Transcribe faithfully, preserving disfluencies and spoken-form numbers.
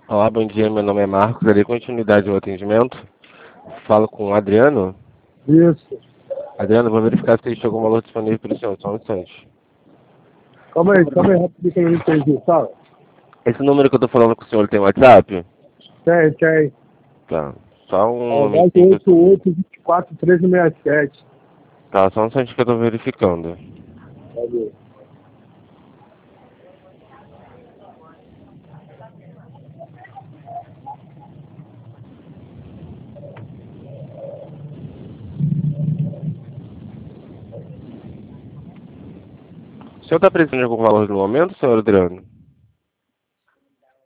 Olá, bom dia. Meu nome é Marcos. Darei continuidade ao atendimento. Falo com o Adriano. Isso. Adriano, vou verificar se existe algum valor disponível para o senhor. Só um instante. Calma aí, calma aí, rapidinho que eu não entendi, fala. Esse número que eu tô falando com o senhor ele tem WhatsApp? Tem, tem. Tá. Só um É o momentinho que eu nove oito tô... oito, dois quatro, treze sessenta e sete. Tá, só um instante que eu tô verificando. Valeu. O senhor tá precisando de algum valor no momento, senhor Adriano?